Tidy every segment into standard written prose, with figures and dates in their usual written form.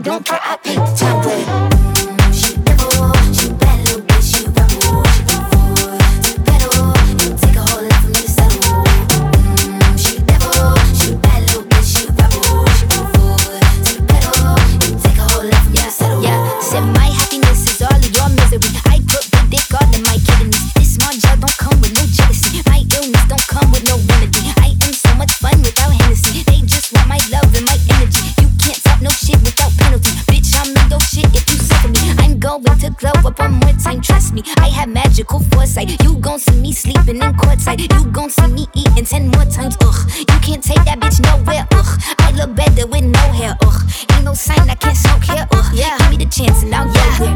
don't care, I paint the town red. She bad little bitch, she rebel. She pedal, it take a whole lot for me to settle. She bad little bitch, she rebel. She pedal, it take a whole lot for me to settle. Yeah, said my happiness is all of your misery. I put big dick all in my kidneys. This small job don't come with no jealousy. My illness don't come with no remedy. I am so much fun without Hennessy. They just want my love and my energy. You can't talk no shit without penalty. Bitch, I'm in dope shit if you sick of me. I'm going to glow up one more time, trust me. I have magical foresight. You gon' see me sleeping in courtside. You gon' see me eating 10 more times, ugh. You can't take that bitch nowhere, ugh. I look better with no hair, ugh. Ain't no sign I can't smoke here, ugh. Yeah, give me the chance and I'll get there.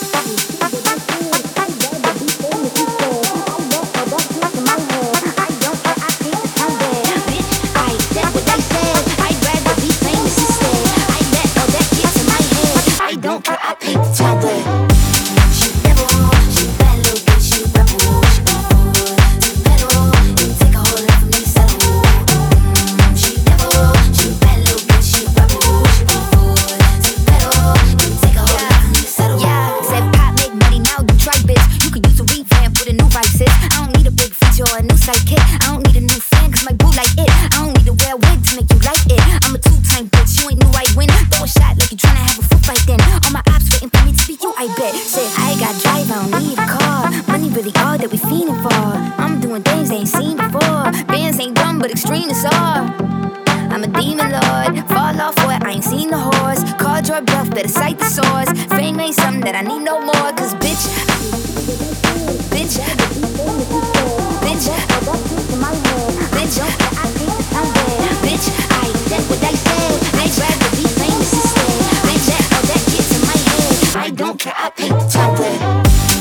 Don't care, I paint the town red. She rebel, she bad little bitch, she rebel. She pedal, it take a whole lot for me to settle. She rebel, she bad little bitch, she rebel. She pedal, it take a whole lot for me to settle. Yeah, said pop make money now, you try bitch. You could use a revamp with a new vices. I don't need a big feature or a new sidekick. I don't need a new fan cause my boo like it. I don't need to wear a wig to make you like it. I'm a two-time bitch, you ain't new, I win. Throw a shot like you tryna have a foot fight then. All my ops waiting for me to be you, I bet. Said I got drive, I don't need a car. Money really all that we fiending for. I'm doing things they ain't seen before. Bands ain't dumb, but extreme is all. I'm a demon lord, fall off what I ain't seen the horse. Called your bluff, better cite the source. Fame ain't something that I need no more. Cause bitch, bitch, bitch, bitch, I said what I said. I'd rather be famous instead. I let all that get to my head. I don't care, I paint the town red.